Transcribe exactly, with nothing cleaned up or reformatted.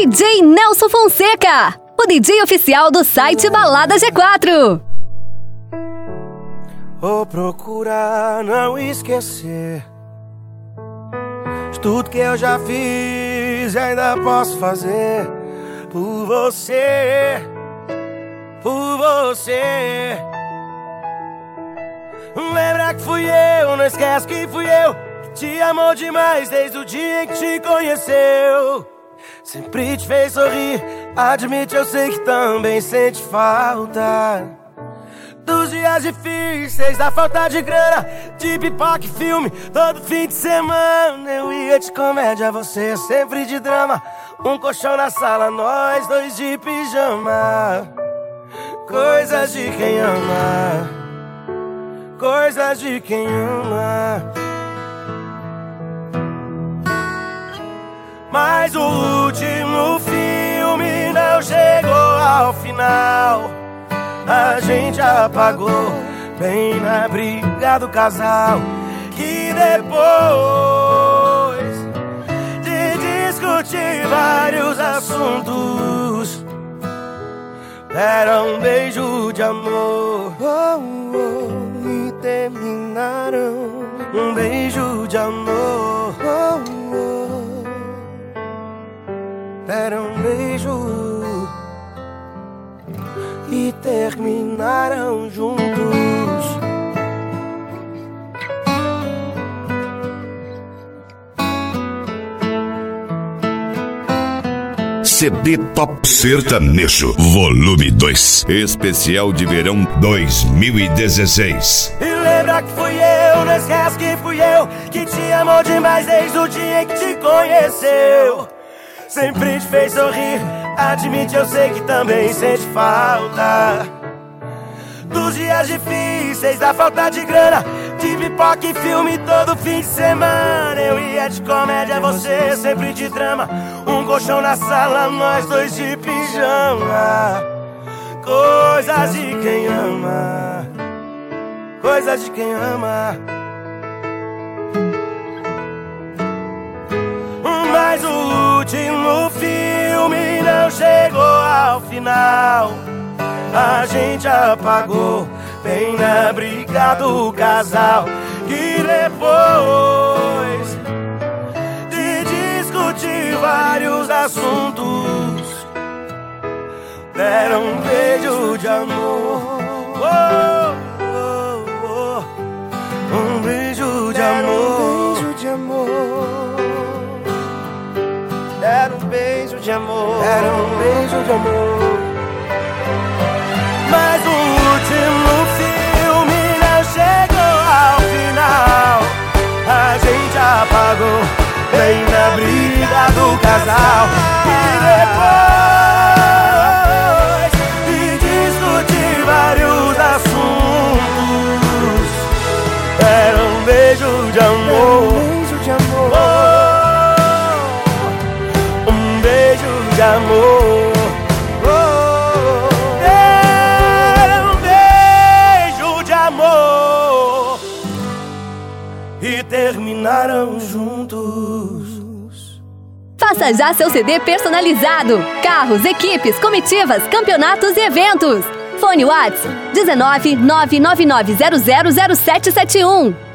D J Nelson Fonseca, o D J oficial do site Balada G quatro. Vou procurar não esquecer de tudo que eu já fiz e ainda posso fazer por você, por você. Lembra que fui eu, não esquece que fui eu que te amou demais desde o dia em que te conheceu. Sempre te fez sorrir, admite, eu sei que também sente falta dos dias difíceis, da falta de grana, de pipoca e filme todo fim de semana. Eu ia de comédia, você sempre de drama. Um colchão na sala, nós dois de pijama. Coisas de quem ama, coisas de quem ama. Mas o último filme não chegou ao final. A gente apagou bem na briga do casal, que depois de discutir vários assuntos deram um beijo de amor, oh, oh, e terminaram um beijo de amor, oh, oh, deram um beijo e terminaram juntos. C D Top Sertanejo, volume dois, especial de verão dois mil e dezesseis. E lembra que fui eu, não esquece que fui eu que te amou demais desde o dia em que te conheceu. Sempre te fez sorrir, admite, eu sei que também sente falta dos dias difíceis, da falta de grana, de pipoca e filme todo fim de semana. Eu ia de comédia, você sempre de drama. Um colchão na sala, nós dois de pijama. Coisas de quem ama, coisas de quem ama. Mas o último filme não chegou ao final. A gente apagou bem na briga do casal, que depois de discutir vários assuntos deram um beijo de amor, oh, oh, oh. Um beijo de amor, um beijo de amor. Era um beijo de amor, era um beijo de amor. Mas o último filme não chegou ao final. A gente apagou bem na briga do casal, e depois de discutir vários assuntos era um beijo de amor, um beijo de amor. De amor, oh, era um beijo de amor e terminaram juntos. Faça já seu C D personalizado. Carros, equipes, comitivas, campeonatos e eventos. Fone WhatsApp dezenove, nove nove nove zero zero zero sete sete um.